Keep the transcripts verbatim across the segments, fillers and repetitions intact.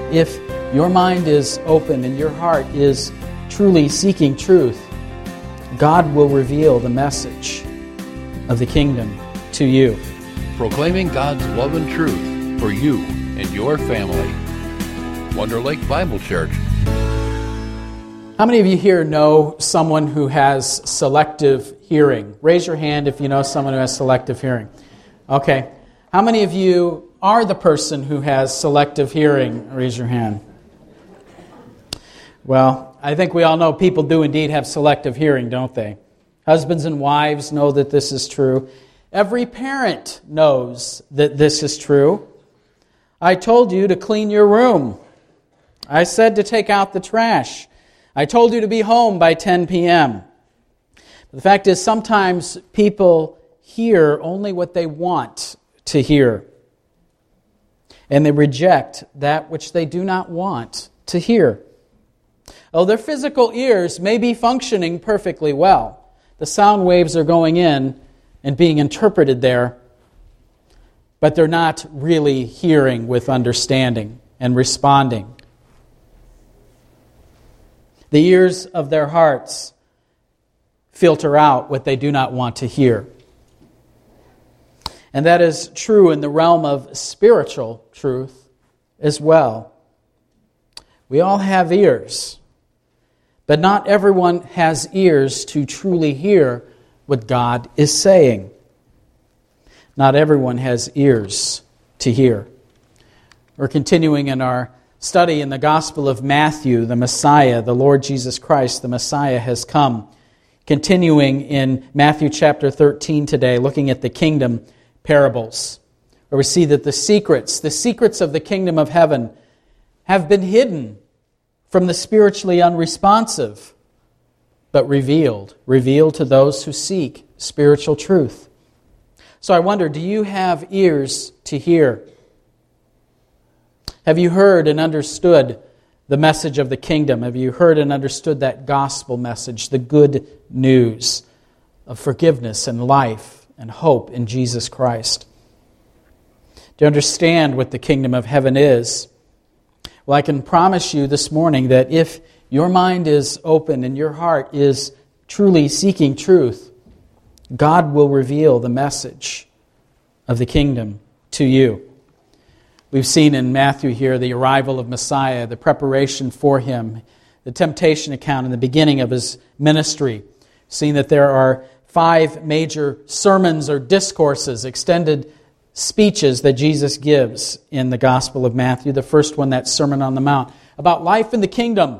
if your mind is open and your heart is truly seeking truth, God will reveal the message of the kingdom to you. Proclaiming God's love and truth for you and your family. Wonder Lake Bible Church. How many of you here know someone who has selective hearing? Raise your hand if you know someone who has selective hearing. Okay. How many of you are the person who has selective hearing? Raise your hand. Well, I think we all know people do indeed have selective hearing, don't they? Husbands and wives know that this is true. Every parent knows that this is true. I told you to clean your room. I said to take out the trash. I told you to be home by ten p.m. The fact is, sometimes people hear only what they want to hear, and they reject that which they do not want to hear. Oh, their physical ears may be functioning perfectly well. The sound waves are going in and being interpreted there, but they're not really hearing with understanding and responding. The ears of their hearts filter out what they do not want to hear. And that is true in the realm of spiritual truth as well. We all have ears, but not everyone has ears to truly hear what God is saying. Not everyone has ears to hear. We're continuing in our study in the Gospel of Matthew, the Messiah, the Lord Jesus Christ, the Messiah has come. Continuing in Matthew chapter thirteen today, looking at the kingdom parables, where we see that the secrets, the secrets of the kingdom of heaven have been hidden from the spiritually unresponsive, but revealed, revealed to those who seek spiritual truth. So I wonder, do you have ears to hear? Have you heard and understood the message of the kingdom? Have you heard and understood that gospel message, the good news of forgiveness and life and hope in Jesus Christ? Do you understand what the kingdom of heaven is? Well, I can promise you this morning that if your mind is open and your heart is truly seeking truth, God will reveal the message of the kingdom to you. We've seen in Matthew here the arrival of Messiah, the preparation for Him, the temptation account in the beginning of His ministry. Seeing that there are five major sermons or discourses, extended speeches that Jesus gives in the Gospel of Matthew. The first one, that Sermon on the Mount, about life in the kingdom.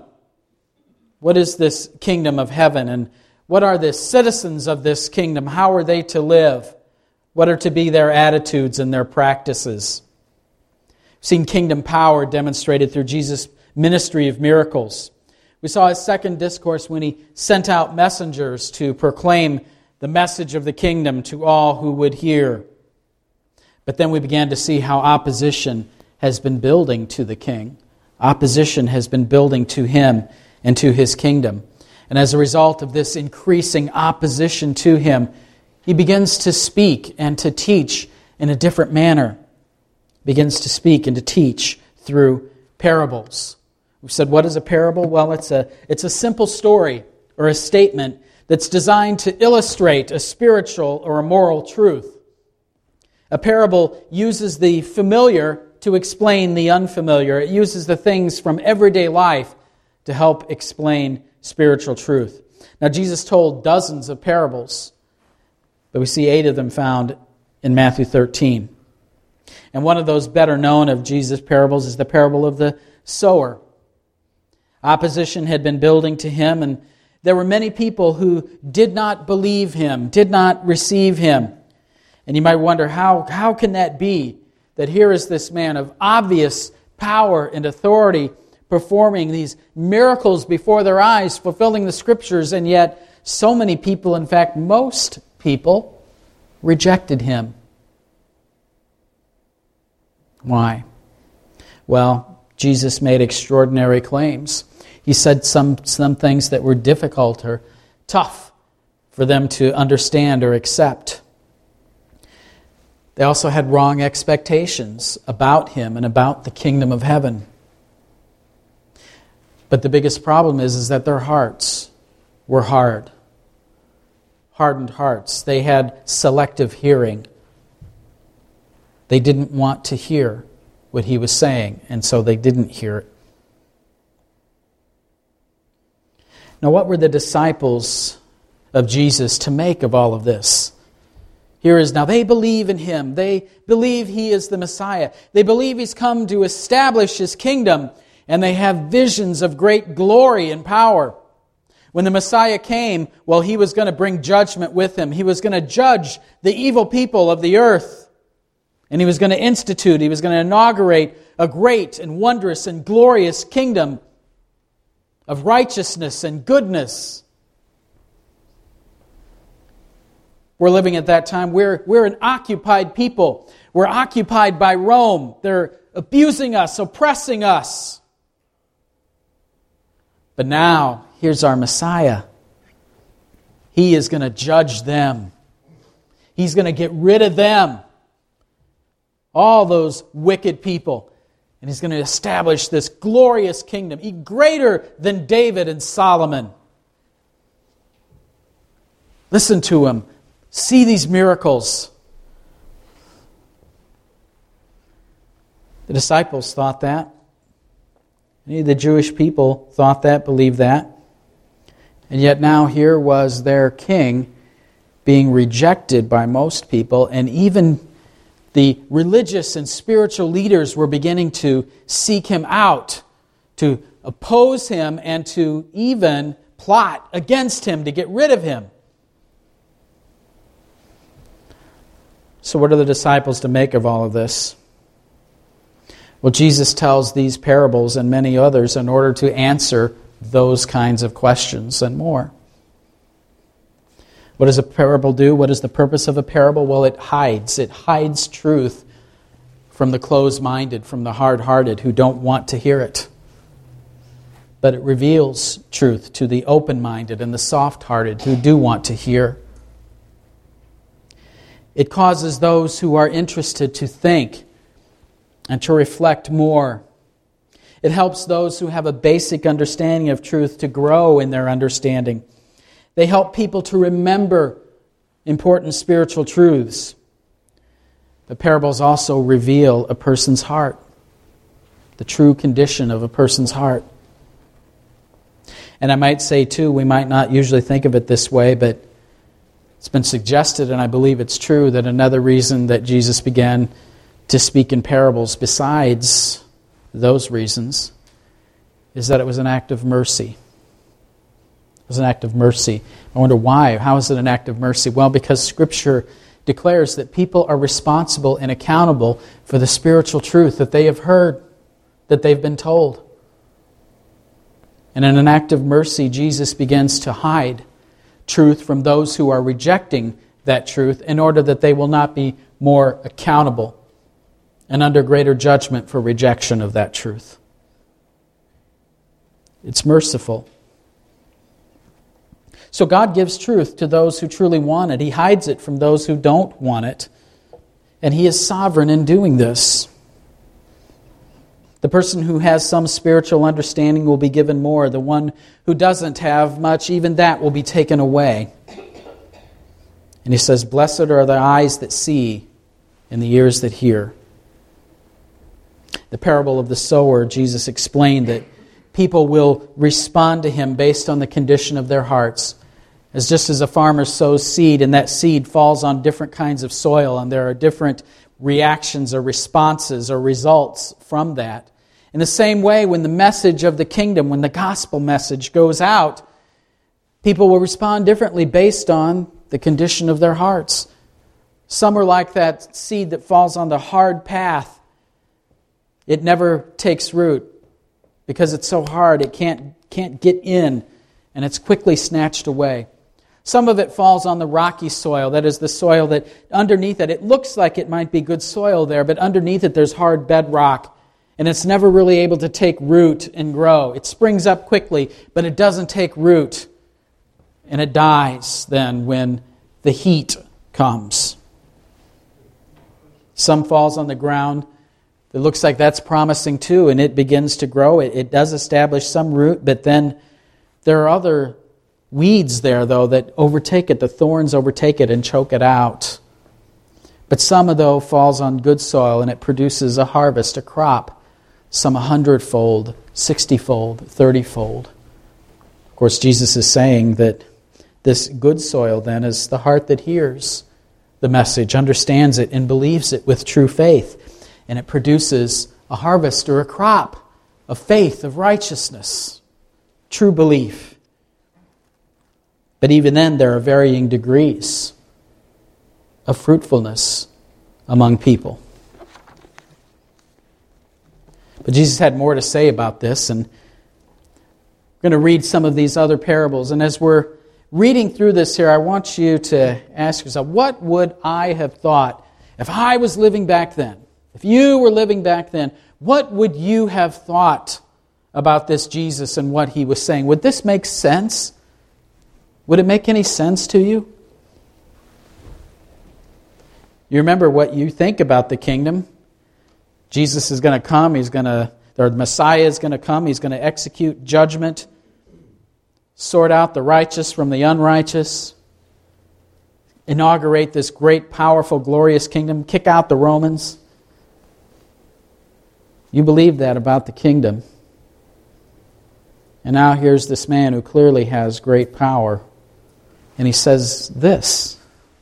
What is this kingdom of heaven, and what are the citizens of this kingdom? How are they to live? What are to be their attitudes and their practices? We've seen kingdom power demonstrated through Jesus' ministry of miracles. We saw His second discourse when He sent out messengers to proclaim the message of the kingdom to all who would hear. But then we began to see how opposition has been building to the King. Opposition has been building to Him and to His kingdom. And as a result of this increasing opposition to Him, He begins to speak and to teach in a different manner. Begins to speak and to teach through parables. We've said, what is a parable? Well, it's a, it's a simple story or a statement that's designed to illustrate a spiritual or a moral truth. A parable uses the familiar to explain the unfamiliar. It uses the things from everyday life to help explain spiritual truth. Now, Jesus told dozens of parables, but we see eight of them found in Matthew thirteen. And one of those better known of Jesus' parables is the parable of the sower. Opposition had been building to Him, and there were many people who did not believe Him, did not receive Him. And you might wonder, how, how can that be? That here is this man of obvious power and authority performing these miracles before their eyes, fulfilling the Scriptures, and yet so many people, in fact, most people, rejected Him. Why? Well, Jesus made extraordinary claims. He said some, some things that were difficult or tough for them to understand or accept. They also had wrong expectations about Him and about the kingdom of heaven. But the biggest problem is, is that their hearts were hard. Hardened hearts. They had selective hearing. They didn't want to hear what he was saying, and so they didn't hear it. Now, what were the disciples of Jesus to make of all of this? Here is, now they believe in him. They believe he is the Messiah. They believe he's come to establish his kingdom, and they have visions of great glory and power. When the Messiah came, well, he was going to bring judgment with him. He was going to judge the evil people of the earth. And he was going to institute, he was going to inaugurate a great and wondrous and glorious kingdom of righteousness and goodness. We're living at that time. We're, we're an occupied people. We're occupied by Rome. They're abusing us, oppressing us. But now, here's our Messiah. He is going to judge them. He's going to get rid of them. All those wicked people. And he's going to establish this glorious kingdom, greater than David and Solomon. Listen to him. See these miracles. The disciples thought that. Many of the Jewish people thought that, believed that. And yet now here was their king being rejected by most people, and even the religious and spiritual leaders were beginning to seek him out, to oppose him, and to even plot against him to get rid of him. So what are the disciples to make of all of this? Well, Jesus tells these parables and many others in order to answer those kinds of questions and more. What does a parable do? What is the purpose of a parable? Well, it hides. It hides truth from the closed-minded, from the hard-hearted who don't want to hear it. But it reveals truth to the open-minded and the soft-hearted who do want to hear. It causes those who are interested to think and to reflect more. It helps those who have a basic understanding of truth to grow in their understanding. They help people to remember important spiritual truths. The parables also reveal a person's heart, the true condition of a person's heart. And I might say, too, we might not usually think of it this way, but it's been suggested, and I believe it's true, that another reason that Jesus began to speak in parables besides those reasons is that it was an act of mercy. It was an act of mercy. I wonder why. How is it an act of mercy? Well, because Scripture declares that people are responsible and accountable for the spiritual truth that they have heard, that they've been told. And in an act of mercy, Jesus begins to hide truth from those who are rejecting that truth in order that they will not be more accountable and under greater judgment for rejection of that truth. It's merciful. So God gives truth to those who truly want it. He hides it from those who don't want it. And He is sovereign in doing this. The person who has some spiritual understanding will be given more. The one who doesn't have much, even that will be taken away. And He says, "Blessed are the eyes that see and the ears that hear." The parable of the sower, Jesus explained that people will respond to Him based on the condition of their hearts. As just as a farmer sows seed, and that seed falls on different kinds of soil, and there are different reactions or responses or results from that. In the same way, when the message of the kingdom, when the gospel message goes out, people will respond differently based on the condition of their hearts. Some are like that seed that falls on the hard path. It never takes root because it's so hard it can't, can't get in, and it's quickly snatched away. Some of it falls on the rocky soil. That is the soil that underneath it, it looks like it might be good soil there, but underneath it there's hard bedrock, and it's never really able to take root and grow. It springs up quickly, but it doesn't take root, and it dies then when the heat comes. Some falls on the ground it looks like that's promising too, and it begins to grow. It, it does establish some root, but then there are other weeds there, though, that overtake it. The thorns overtake it and choke it out. But some, though, falls on good soil, and it produces a harvest, a crop, some a hundredfold, sixtyfold, thirtyfold. Of course, Jesus is saying that this good soil, then, is the heart that hears the message, understands it, and believes it with true faith. And it produces a harvest or a crop of faith, of righteousness, true belief. But even then, there are varying degrees of fruitfulness among people. But Jesus had more to say about this, and we're going to read some of these other parables. And as we're reading through this here, I want you to ask yourself, what would I have thought if I was living back then? If you were living back then, what would you have thought about this Jesus and what he was saying? Would this make sense? Would it make any sense to you? You remember what you think about the kingdom. Jesus is going to come. He's going to, or the Messiah is going to come. He's going to execute judgment, sort out the righteous from the unrighteous, inaugurate this great, powerful, glorious kingdom, kick out the Romans. You believe that about the kingdom. And now here's this man who clearly has great power. And he says this.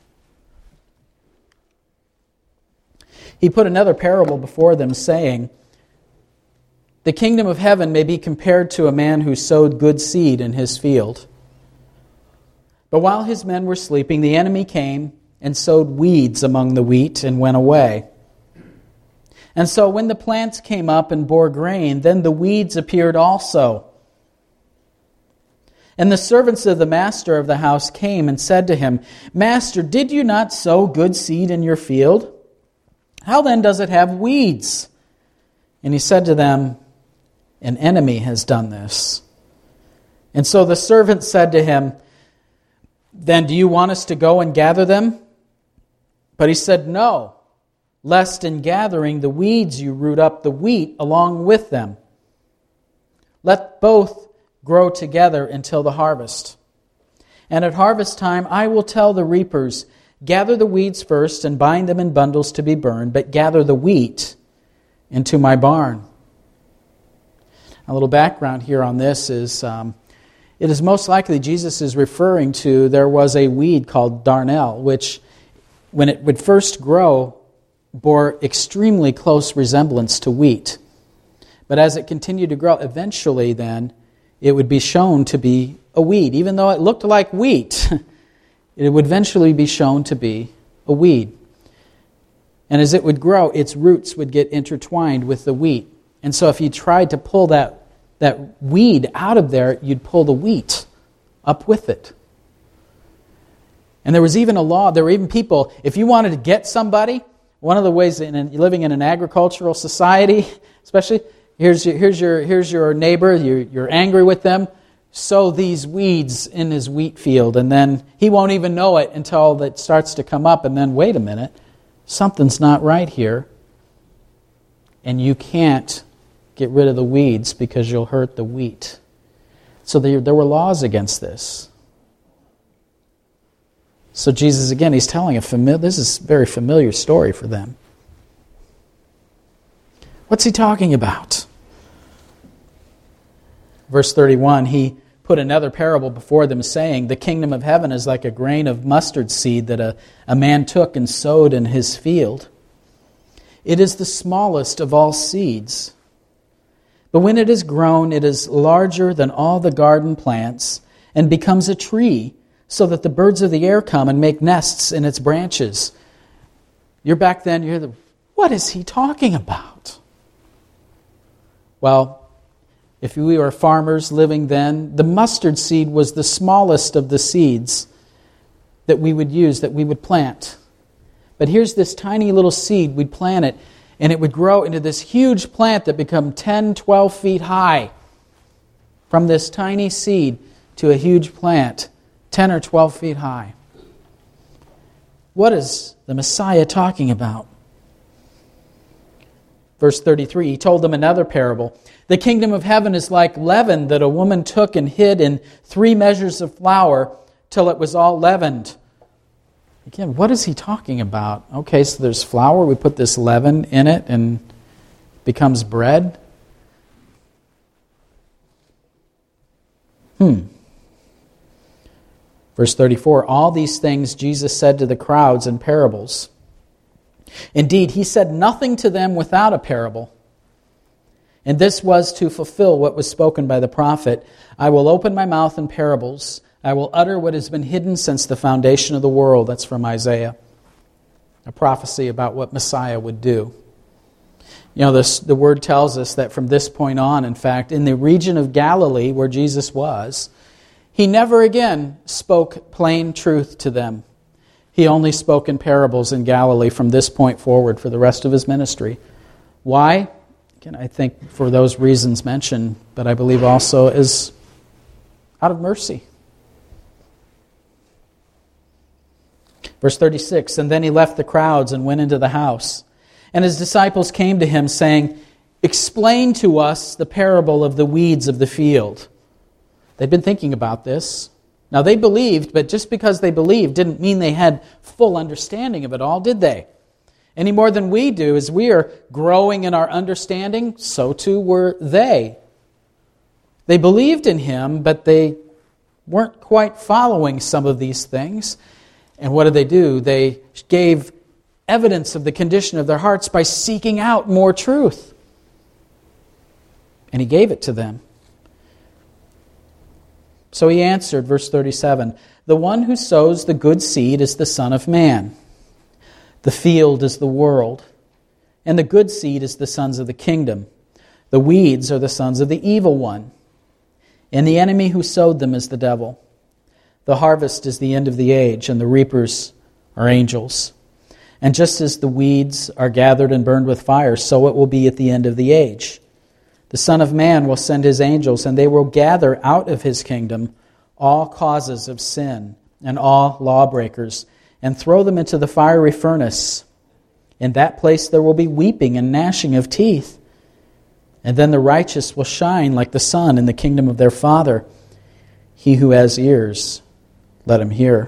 He put another parable before them, saying, "The kingdom of heaven may be compared to a man who sowed good seed in his field. But while his men were sleeping, the enemy came and sowed weeds among the wheat and went away. And so when the plants came up and bore grain, then the weeds appeared also. And the servants of the master of the house came and said to him, 'Master, did you not sow good seed in your field? How then does it have weeds?' And he said to them, 'An enemy has done this.' And so the servant said to him, 'Then do you want us to go and gather them?' But he said, 'No, lest in gathering the weeds you root up the wheat along with them. Let both grow together until the harvest. And at harvest time I will tell the reapers, gather the weeds first and bind them in bundles to be burned, but gather the wheat into my barn.'" A little background here on this is, um, it is most likely Jesus is referring to, there was a weed called darnel, which when it would first grow, bore extremely close resemblance to wheat. But as it continued to grow, eventually then, it would be shown to be a weed. Even though it looked like wheat, it would eventually be shown to be a weed. And as it would grow, its roots would get intertwined with the wheat. And so if you tried to pull that, that weed out of there, you'd pull the wheat up with it. And there was even a law, there were even people, if you wanted to get somebody, one of the ways in living in an agricultural society, especially, Here's your, here's your, here's your neighbor, you're, you're angry with them, sow these weeds in his wheat field, and then he won't even know it until it starts to come up, and then, wait a minute, something's not right here, and you can't get rid of the weeds because you'll hurt the wheat. So there, there were laws against this. So Jesus, again, he's telling a familiar, this is a very familiar story for them. What's he talking about? Verse thirty-one, he put another parable before them, saying, "The kingdom of heaven is like a grain of mustard seed that a, a man took and sowed in his field. It is the smallest of all seeds. But when it is grown, it is larger than all the garden plants and becomes a tree, so that the birds of the air come and make nests in its branches." You're back then, you're the, what is he talking about? Well, if we were farmers living then, the mustard seed was the smallest of the seeds that we would use, that we would plant. But here's this tiny little seed, we'd plant it, and it would grow into this huge plant that become ten, twelve feet high. From this tiny seed to a huge plant, ten or twelve feet high. What is the Messiah talking about? Verse thirty-three, he told them another parable. The kingdom of heaven is like leaven that a woman took and hid in three measures of flour till it was all leavened. Again, what is he talking about? Okay, so there's flour, we put this leaven in it and it becomes bread. Hmm. Verse thirty-four, all these things Jesus said to the crowds in parables. Indeed, he said nothing to them without a parable. And this was to fulfill what was spoken by the prophet. I will open my mouth in parables. I will utter what has been hidden since the foundation of the world. That's from Isaiah. A prophecy about what Messiah would do. You know, this, the word tells us that from this point on, in fact, in the region of Galilee where Jesus was, he never again spoke plain truth to them. He only spoke in parables in Galilee from this point forward for the rest of his ministry. Why? Again, I think for those reasons mentioned, but I believe also is out of mercy. Verse thirty-six, and then he left the crowds and went into the house. And his disciples came to him, saying, explain to us the parable of the weeds of the field. They'd been thinking about this. Now they believed, but just because they believed didn't mean they had full understanding of it all, did they? Any more than we do. As we are growing in our understanding, so too were they. They believed in him, but they weren't quite following some of these things. And what did they do? They gave evidence of the condition of their hearts by seeking out more truth. And he gave it to them. So he answered, verse thirty-seven, the one who sows the good seed is the Son of Man. The field is the world, and the good seed is the sons of the kingdom. The weeds are the sons of the evil one, and the enemy who sowed them is the devil. The harvest is the end of the age, and the reapers are angels. And just as the weeds are gathered and burned with fire, so it will be at the end of the age. The Son of Man will send his angels, and they will gather out of his kingdom all causes of sin and all lawbreakers, and throw them into the fiery furnace. In that place there will be weeping and gnashing of teeth. And then the righteous will shine like the sun in the kingdom of their Father. He who has ears, let him hear.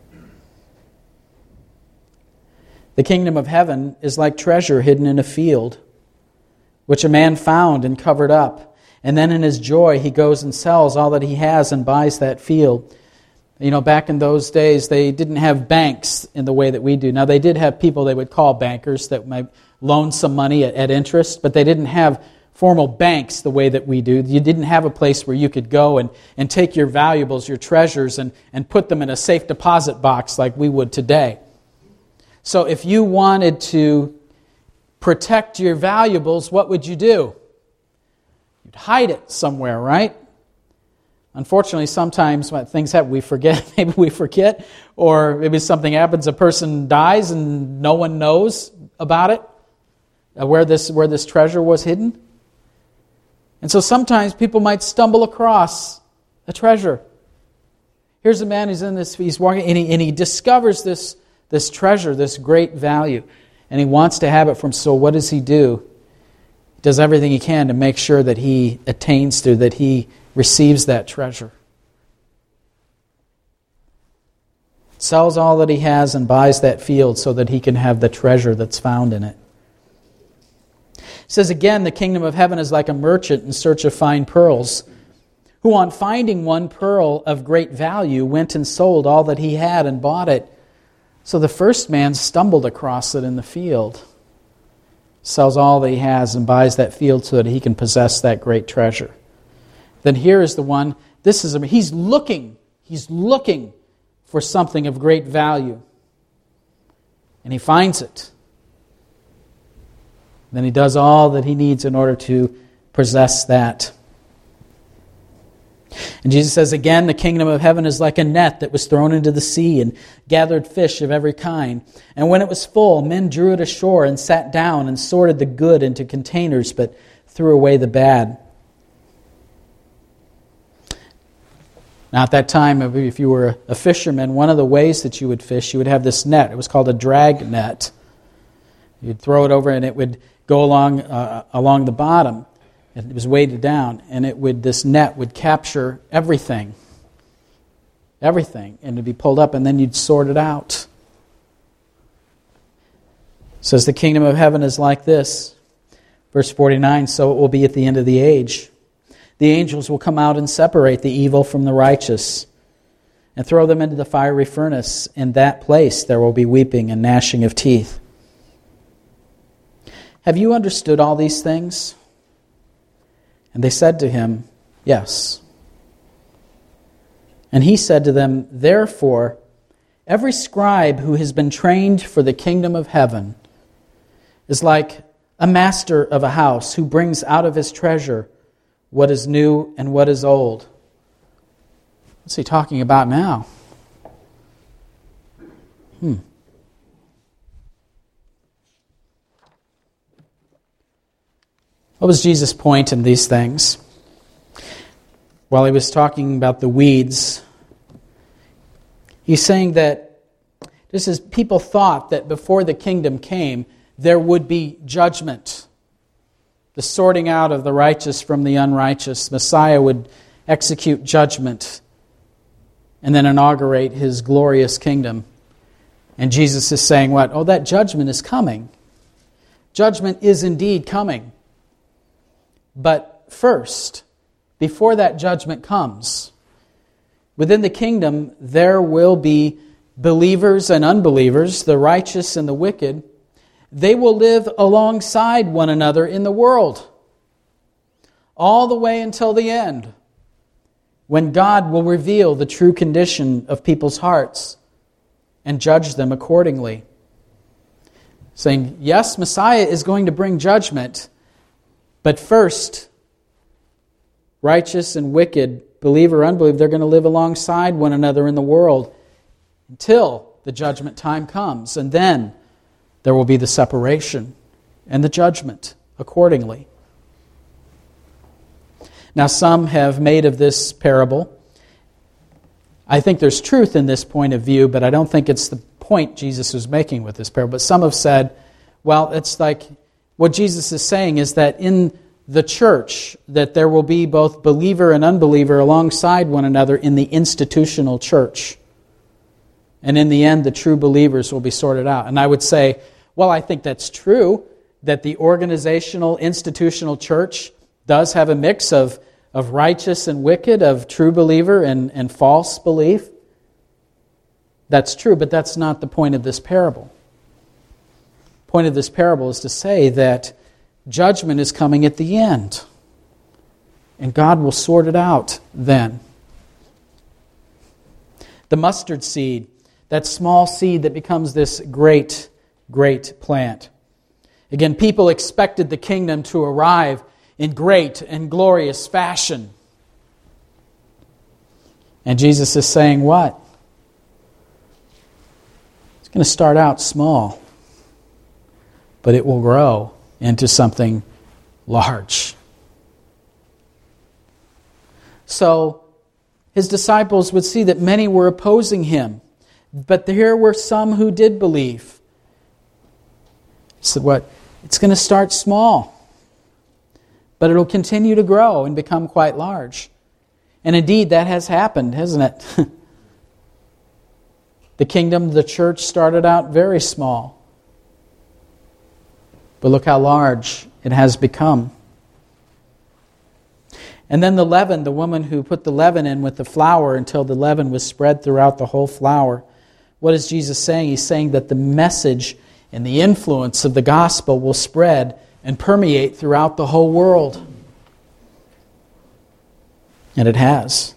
The kingdom of heaven is like treasure hidden in a field, which a man found and covered up. And then in his joy he goes and sells all that he has and buys that field. You know, back in those days, they didn't have banks in the way that we do. Now, they did have people they would call bankers that might loan some money at, at interest, but they didn't have formal banks the way that we do. You didn't have a place where you could go and, and take your valuables, your treasures, and, and put them in a safe deposit box like we would today. So if you wanted to protect your valuables, what would you do? You'd hide it somewhere, right? Unfortunately, sometimes when things happen, we forget, maybe we forget, or maybe something happens, a person dies and no one knows about it, uh, where this where this treasure was hidden. And so sometimes people might stumble across a treasure. Here's a man who's in this, he's walking, and he, and he discovers this, this treasure, this great value, and he wants to have it from, so what does he do? He does everything he can to make sure that he attains to, that he receives that treasure. Sells all that he has and buys that field so that he can have the treasure that's found in it. It says again, the kingdom of heaven is like a merchant in search of fine pearls, who on finding one pearl of great value went and sold all that he had and bought it. So the first man stumbled across it in the field, sells all that he has and buys that field so that he can possess that great treasure. Then here is the one, this is, he's looking, he's looking for something of great value. And he finds it. Then he does all that he needs in order to possess that. And Jesus says again, the kingdom of heaven is like a net that was thrown into the sea and gathered fish of every kind. And when it was full, men drew it ashore and sat down and sorted the good into containers, but threw away the bad. Now at that time, if you were a fisherman, one of the ways that you would fish, you would have this net. It was called a drag net. You'd throw it over and it would go along uh, along the bottom. It was weighted down, and it would this net would capture everything, everything, and it'd be pulled up, and then you'd sort it out. It says the kingdom of heaven is like this. Verse forty-nine, so it will be at the end of the age. The angels will come out and separate the evil from the righteous and throw them into the fiery furnace. In that place there will be weeping and gnashing of teeth. Have you understood all these things? And they said to him, yes. And he said to them, therefore, every scribe who has been trained for the kingdom of heaven is like a master of a house who brings out of his treasure what is new and what is old. What's he talking about now? Hmm. What was Jesus' point in these things? While he was talking about the weeds, he's saying that just as people thought that before the kingdom came, there would be judgment, the sorting out of the righteous from the unrighteous. Messiah would execute judgment and then inaugurate his glorious kingdom. And Jesus is saying what? Oh, that judgment is coming. Judgment is indeed coming. But first, before that judgment comes, within the kingdom there will be believers and unbelievers, the righteous and the wicked. They will live alongside one another in the world, all the way until the end, when God will reveal the true condition of people's hearts and judge them accordingly. Saying, yes, Messiah is going to bring judgment, but first, righteous and wicked, believer, unbeliever, they're going to live alongside one another in the world until the judgment time comes. And then there will be the separation and the judgment accordingly. Now, some have made of this parable. I think there's truth in this point of view, but I don't think it's the point Jesus was making with this parable. But some have said, well, it's like what Jesus is saying is that in the church, that there will be both believer and unbeliever alongside one another in the institutional church. And in the end, the true believers will be sorted out. And I would say, well, I think that's true, that the organizational, institutional church does have a mix of, of righteous and wicked, of true believer and, and false belief. That's true, but that's not the point of this parable. The point of this parable is to say that judgment is coming at the end, and God will sort it out then. The mustard seed, that small seed that becomes this great, great plant. Again, people expected the kingdom to arrive in great and glorious fashion. And Jesus is saying what? It's going to start out small, but it will grow into something large. So his disciples would see that many were opposing him, but there were some who did believe. He said, what? It's going to start small, but it'll continue to grow and become quite large. And indeed, that has happened, hasn't it? The kingdom, the church started out very small. But look how large it has become. And then the leaven, the woman who put the leaven in with the flour until the leaven was spread throughout the whole flour. What is Jesus saying? He's saying that the message and the influence of the gospel will spread and permeate throughout the whole world. And it has.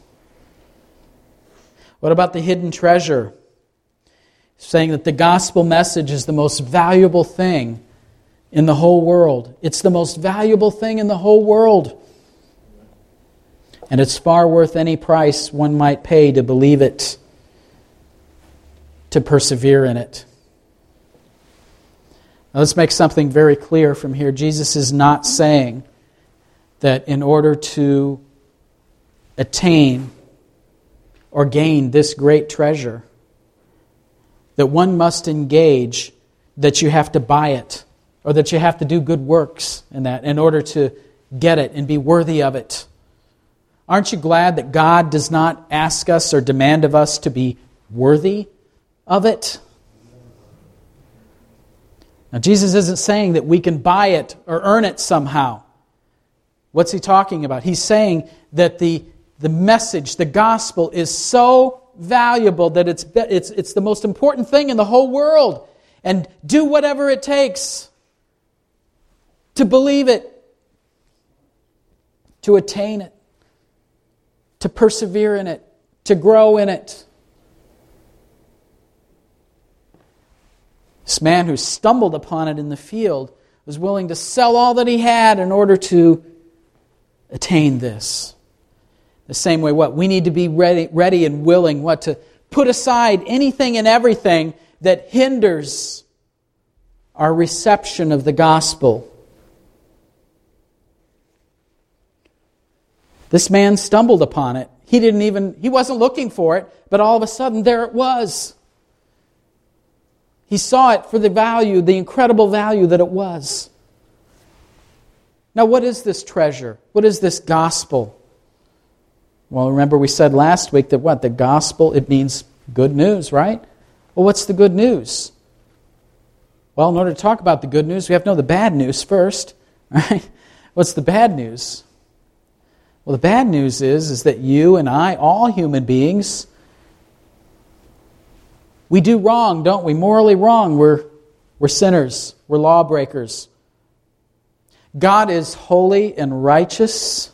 What about the hidden treasure? Saying that the gospel message is the most valuable thing in the whole world. It's the most valuable thing in the whole world. And it's far worth any price one might pay to believe it, to persevere in it. Now let's make something very clear from here. Jesus is not saying that in order to attain or gain this great treasure, that one must engage, that you have to buy it, or that you have to do good works in that in order to get it and be worthy of it. Aren't you glad that God does not ask us or demand of us to be worthy of it? Now, Jesus isn't saying that we can buy it or earn it somehow. What's He talking about? He's saying that the, the message, the gospel, is so valuable that it's, it's, it's the most important thing in the whole world. And do whatever it takes to believe it, to attain it, to persevere in it, to grow in it. This man who stumbled upon it in the field was willing to sell all that he had in order to attain this. The same way, what? We need to be ready, ready and willing, what? To put aside anything and everything that hinders our reception of the gospel. This man stumbled upon it. He didn't even, he wasn't looking for it, but all of a sudden there it was. He saw it for the value, the incredible value that it was. Now, what is this treasure? What is this gospel? Well, remember we said last week that what? The gospel, it means good news, right? Well, what's the good news? Well, in order to talk about the good news, we have to know the bad news first, right? What's the bad news? Well, the bad news is, is that you and I, all human beings, we do wrong, don't we? Morally wrong. We're, we're sinners. We're lawbreakers. God is holy and righteous.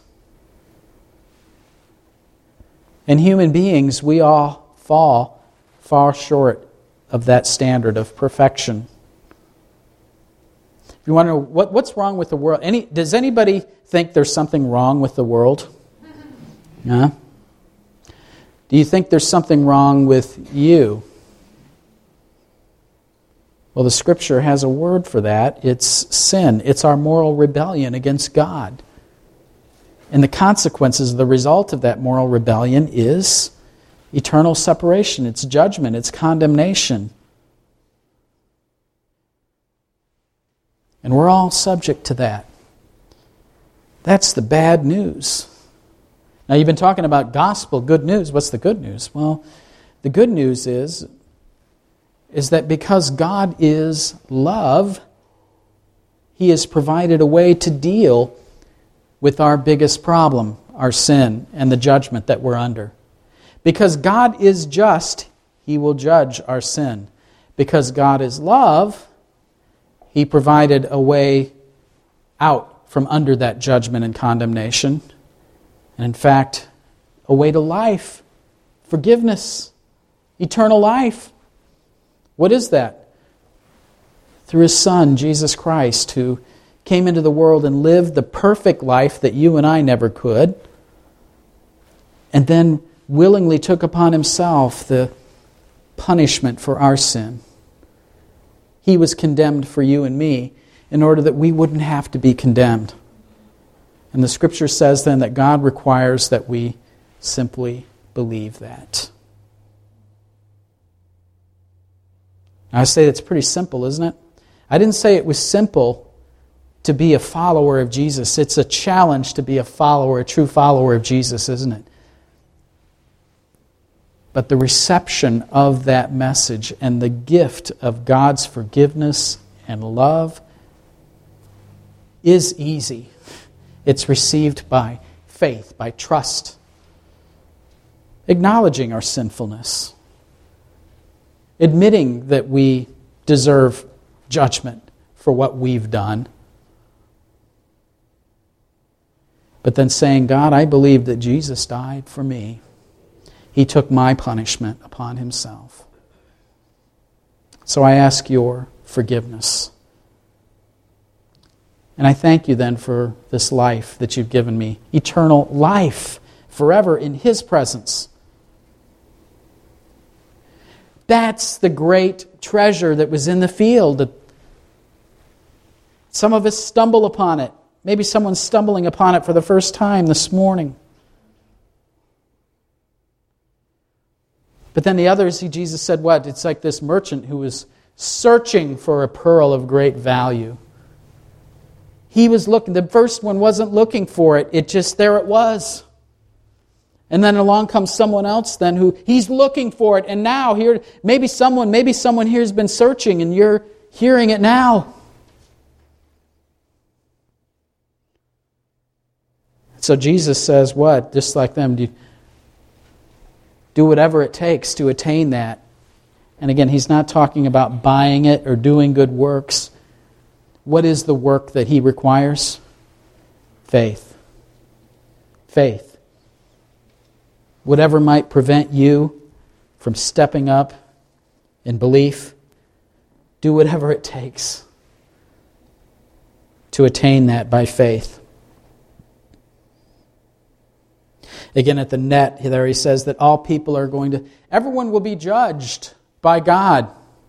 And human beings, we all fall far short of that standard of perfection. If you want to know what, what's wrong with the world, any, does anybody think there's something wrong with the world? No? Do you think there's something wrong with you? Well, the Scripture has a word for that. It's sin. It's our moral rebellion against God. And the consequences, the result of that moral rebellion is eternal separation. It's judgment. It's condemnation. And we're all subject to that. That's the bad news. Now, you've been talking about gospel, good news. What's the good news? Well, the good news is is that because God is love, He has provided a way to deal with our biggest problem, our sin, and the judgment that we're under. Because God is just, He will judge our sin. Because God is love, He provided a way out from under that judgment and condemnation. And in fact, a way to life, forgiveness, eternal life. What is that? Through His Son, Jesus Christ, who came into the world and lived the perfect life that you and I never could, and then willingly took upon Himself the punishment for our sin. He was condemned for you and me in order that we wouldn't have to be condemned. And the Scripture says then that God requires that we simply believe that. I say it's pretty simple, isn't it? I didn't say it was simple to be a follower of Jesus. It's a challenge to be a follower, a true follower of Jesus, isn't it? But the reception of that message and the gift of God's forgiveness and love is easy. It's received by faith, by trust, acknowledging our sinfulness, admitting that we deserve judgment for what we've done, but then saying, God, I believe that Jesus died for me. He took my punishment upon Himself. So I ask your forgiveness. And I thank you then for this life that you've given me, eternal life, forever in His presence. That's the great treasure that was in the field. Some of us stumble upon it. Maybe someone's stumbling upon it for the first time this morning. But then the others, Jesus said what? It's like this merchant who was searching for a pearl of great value. He was looking, the first one wasn't looking for it. It just, there it was. And then along comes someone else then who, he's looking for it. And now here, maybe someone, maybe someone here has been searching and you're hearing it now. So Jesus says what? Just like them, do, do whatever it takes to attain that. And again, He's not talking about buying it or doing good works. What is the work that He requires? Faith. Faith. Whatever might prevent you from stepping up in belief, do whatever it takes to attain that by faith. Again, at the net, there he says that all people are going to, everyone will be judged by God.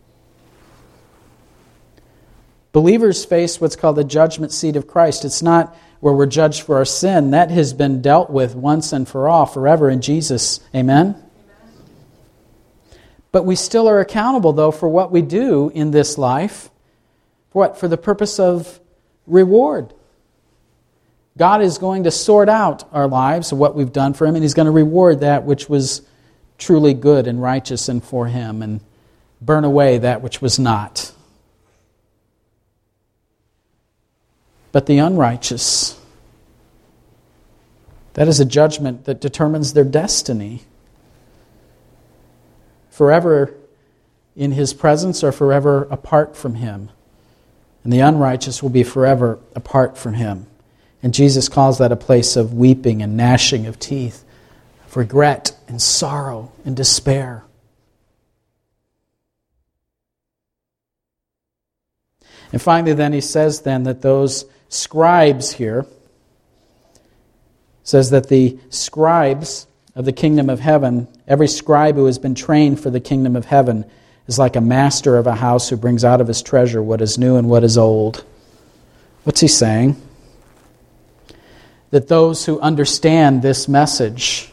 Believers face what's called the judgment seat of Christ. It's not where we're judged for our sin. That has been dealt with once and for all, forever in Jesus. Amen? Amen. But we still are accountable, though, for what we do in this life. For what? For the purpose of reward. God is going to sort out our lives, what we've done for Him, and He's going to reward that which was truly good and righteous and for Him, and burn away that which was not. But the unrighteous, that is a judgment that determines their destiny. Forever in His presence or forever apart from Him. And the unrighteous will be forever apart from Him. And Jesus calls that a place of weeping and gnashing of teeth, of regret and sorrow and despair. And finally then he says then that those scribes here, says that the scribes of the kingdom of heaven, every scribe who has been trained for the kingdom of heaven is like a master of a house who brings out of his treasure what is new and what is old. What's he saying? That those who understand this message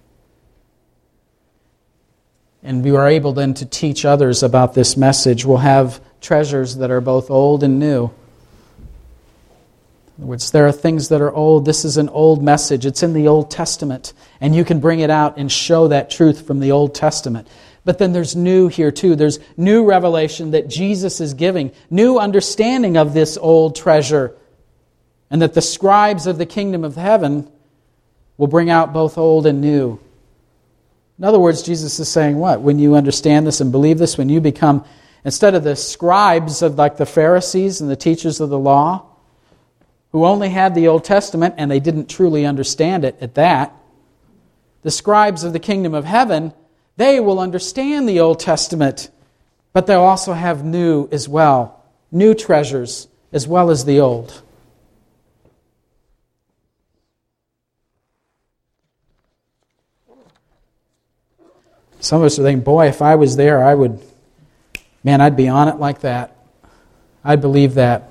and we are able then to teach others about this message will have treasures that are both old and new. In other words, there are things that are old. This is an old message. It's in the Old Testament. And you can bring it out and show that truth from the Old Testament. But then there's new here too. There's new revelation that Jesus is giving. New understanding of this old treasure. And that the scribes of the kingdom of heaven will bring out both old and new. In other words, Jesus is saying what? When you understand this and believe this, when you become, instead of the scribes of like the Pharisees and the teachers of the law, who only had the Old Testament and they didn't truly understand it at that, the scribes of the kingdom of heaven, they will understand the Old Testament, but they'll also have new as well, new treasures as well as the old. Some of us are thinking, boy, if I was there, I would, man, I'd be on it like that. I'd believe that.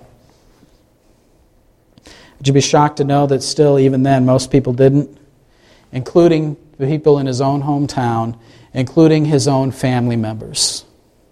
Would you be shocked to know that still, even then, most people didn't? Including the people in his own hometown, including his own family members.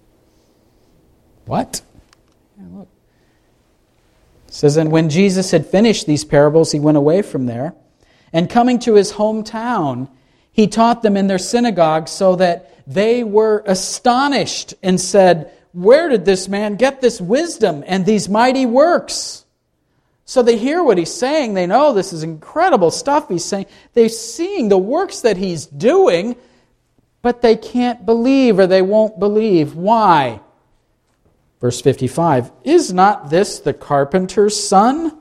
What? Yeah, look. It says, and when Jesus had finished these parables, he went away from there. And coming to his hometown, he taught them in their synagogue so that they were astonished and said, where did this man get this wisdom and these mighty works? So they hear what he's saying. They know this is incredible stuff he's saying. They're seeing the works that he's doing, but they can't believe or they won't believe. Why? Verse fifty-five, is not this the carpenter's son?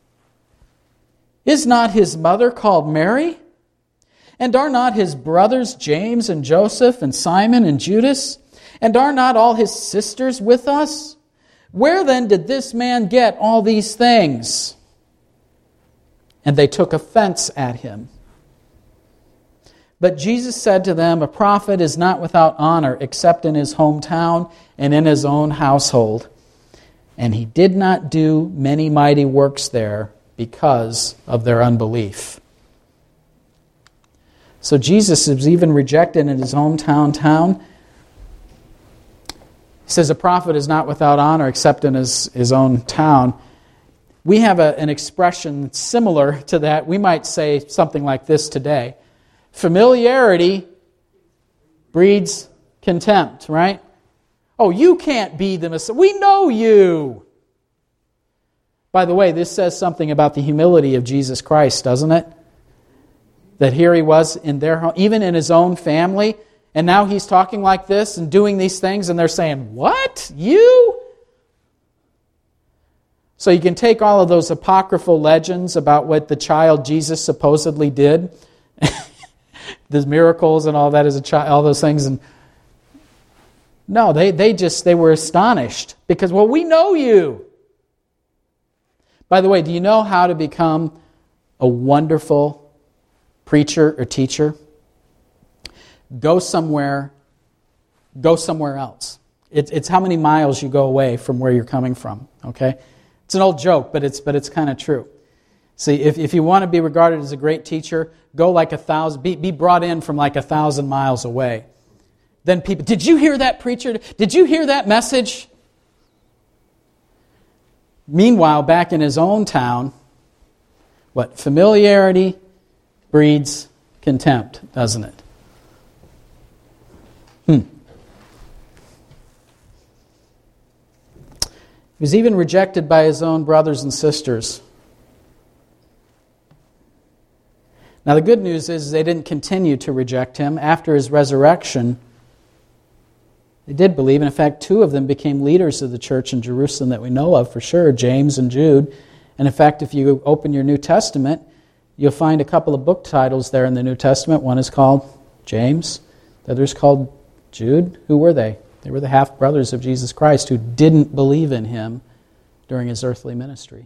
Is not his mother called Mary? And are not his brothers James and Joseph and Simon and Judas? And are not all his sisters with us? Where then did this man get all these things? And they took offense at him. But Jesus said to them, a prophet is not without honor except in his hometown and in his own household. And he did not do many mighty works there because of their unbelief. So Jesus is even rejected in his hometown town. He says a prophet is not without honor except in his, his own town. We have a, an expression similar to that. We might say something like this today. Familiarity breeds contempt, right? Oh, you can't be the Messiah. We know you. By the way, this says something about the humility of Jesus Christ, doesn't it? That here he was in their home, even in his own family, and now he's talking like this and doing these things, and they're saying, "What? You?" So you can take all of those apocryphal legends about what the child Jesus supposedly did, the miracles and all that as a child, all those things, and no, they, they just, they were astonished because, well, we know you. By the way, do you know how to become a wonderful preacher or teacher? Go somewhere, go somewhere else. It's, it's how many miles you go away from where you're coming from, okay? It's an old joke, but it's but it's kind of true. See, if, if you want to be regarded as a great teacher, go like a thousand, be, be brought in from like a thousand miles away. Then people, did you hear that preacher? Did you hear that message? Meanwhile, back in his own town, what? Familiarity breeds contempt, doesn't it? Hmm. He was even rejected by his own brothers and sisters. Now the good news is they didn't continue to reject him. After his resurrection, they did believe. And in fact, two of them became leaders of the church in Jerusalem that we know of for sure, James and Jude. And in fact, if you open your New Testament, you'll find a couple of book titles there in the New Testament. One is called James. The other is called Jude. Who were they? They were the half-brothers of Jesus Christ who didn't believe in him during his earthly ministry.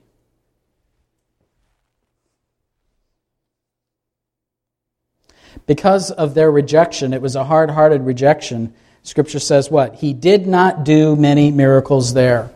Because of their rejection, it was a hard-hearted rejection. Scripture says what? He did not do many miracles there.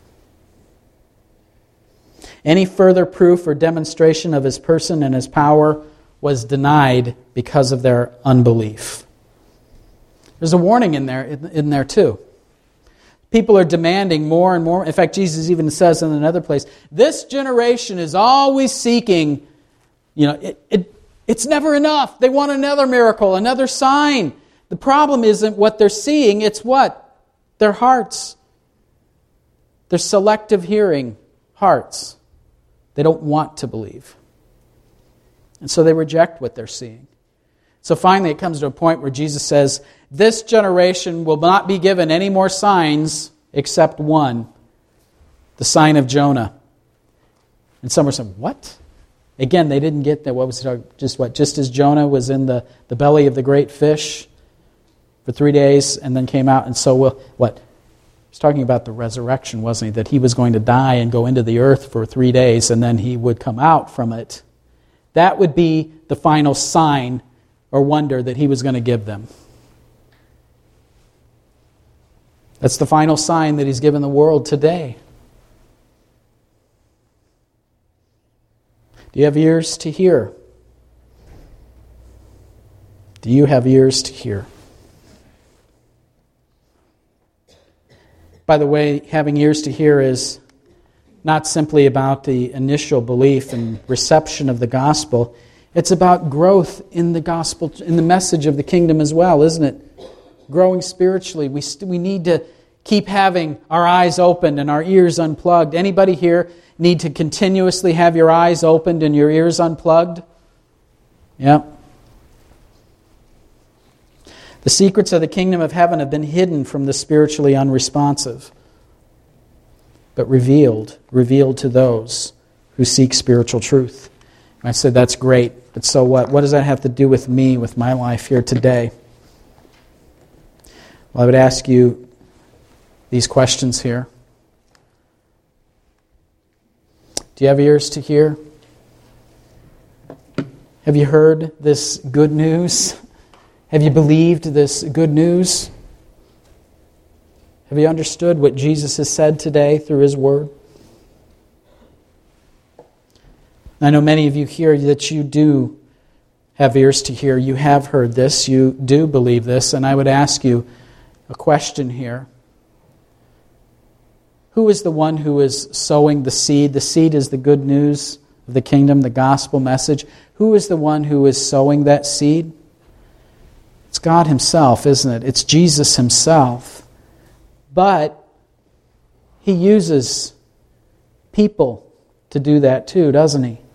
Any further proof or demonstration of his person and his power was denied because of their unbelief. There's a warning in there, in there too. People are demanding more and more. In fact, Jesus even says in another place, this generation is always seeking, you know, it, it, it's never enough. They want another miracle, another sign. The problem isn't what they're seeing, it's what? Their hearts. Their selective hearing hearts. They don't want to believe. And so they reject what they're seeing. So finally it comes to a point where Jesus says, this generation will not be given any more signs except one, the sign of Jonah. And some were saying, what? Again, they didn't get that. What was it? Just what? Just as Jonah was in the, the belly of the great fish for three days and then came out, and so will what? He's talking about the resurrection, wasn't he? That he was going to die and go into the earth for three days and then he would come out from it. That would be the final sign or wonder that he was going to give them. That's the final sign that he's given the world today. Do you have ears to hear? Do you have ears to hear? By the way, having ears to hear is not simply about the initial belief and reception of the gospel. It's about growth in the gospel, in the message of the kingdom as well, isn't it? Growing spiritually. We st- we need to keep having our eyes opened and our ears unplugged. Anybody here need to continuously have your eyes opened and your ears unplugged? Yep. The secrets of the kingdom of heaven have been hidden from the spiritually unresponsive, but revealed, revealed to those who seek spiritual truth. And I said, that's great, but so what? What does that have to do with me, with my life here today? Well, I would ask you these questions here. Do you have ears to hear? Have you heard this good news? Have you believed this good news? Have you understood what Jesus has said today through His Word? I know many of you here that you do have ears to hear. You have heard this. You do believe this. And I would ask you a question here. Who is the one who is sowing the seed? The seed is the good news of the kingdom, the gospel message. Who is the one who is sowing that seed? It's God Himself, isn't it? It's Jesus Himself. But He uses people to do that too, doesn't He?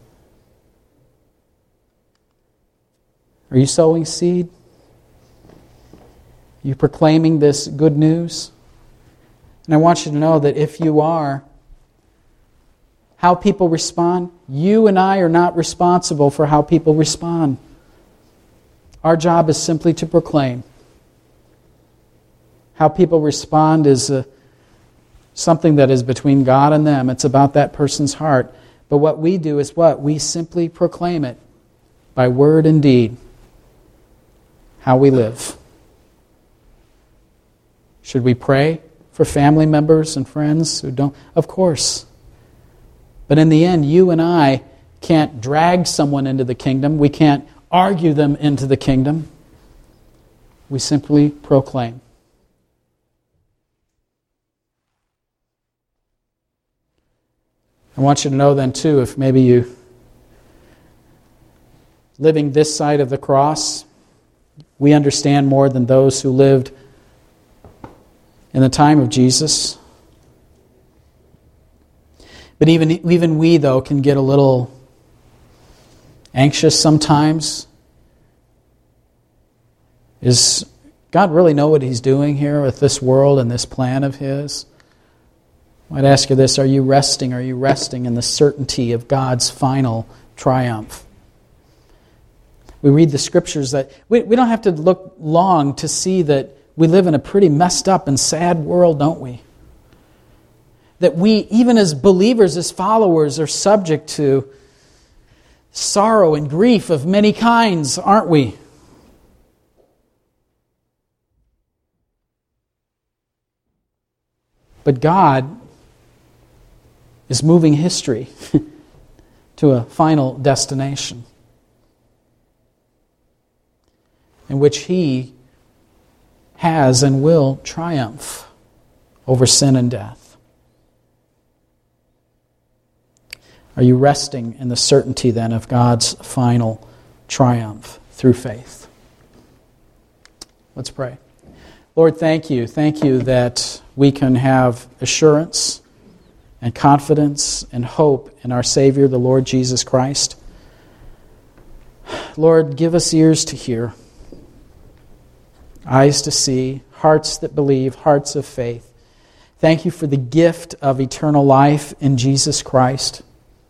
Are you sowing seed? Are you proclaiming this good news? And I want you to know that if you are, how people respond, you and I are not responsible for how people respond. Our job is simply to proclaim. How people respond is uh, something that is between God and them. It's about that person's heart. But what we do is what? We simply proclaim it by word and deed. How we live. Should we pray for family members and friends who don't? Of course. But in the end, you and I can't drag someone into the kingdom. We can't argue them into the kingdom. We simply proclaim. I want you to know then too, if maybe you living this side of the cross, we understand more than those who lived in the time of Jesus. But even, even we, though, can get a little anxious sometimes. Does God really know what He's doing here with this world and this plan of His? I'd ask you this, are you resting? Are you resting in the certainty of God's final triumph? We read the Scriptures that we, we don't have to look long to see that we live in a pretty messed up and sad world, don't we? That we, even as believers, as followers, are subject to sorrow and grief of many kinds, aren't we? But God is moving history to a final destination in which He has and will triumph over sin and death. Are you resting in the certainty then of God's final triumph through faith? Let's pray. Lord, thank you. Thank you that we can have assurance and confidence and hope in our Savior, the Lord Jesus Christ. Lord, give us ears to hear, eyes to see, hearts that believe, hearts of faith. Thank you for the gift of eternal life in Jesus Christ.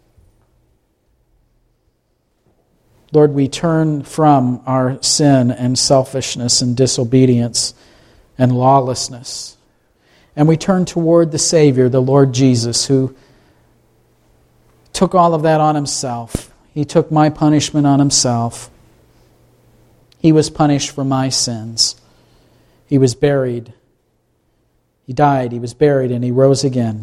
Lord, we turn from our sin and selfishness and disobedience and lawlessness, and we turn toward the Savior, the Lord Jesus, who took all of that on Himself. He took my punishment on Himself. He was punished for my sins. He was buried. He died, He was buried, and He rose again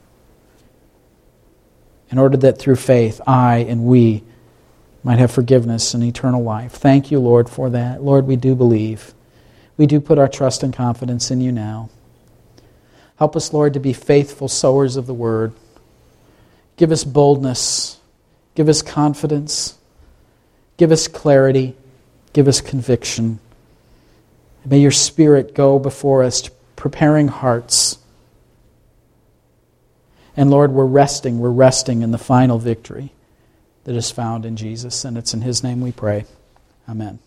in order that through faith I and we might have forgiveness and eternal life. Thank you, Lord, for that. Lord, we do believe. We do put our trust and confidence in you now. Help us, Lord, to be faithful sowers of the word. Give us boldness. Give us confidence. Give us clarity. Give us conviction. May your Spirit go before us, preparing hearts. And Lord, we're resting. We're resting in the final victory that is found in Jesus. And it's in His name we pray. Amen.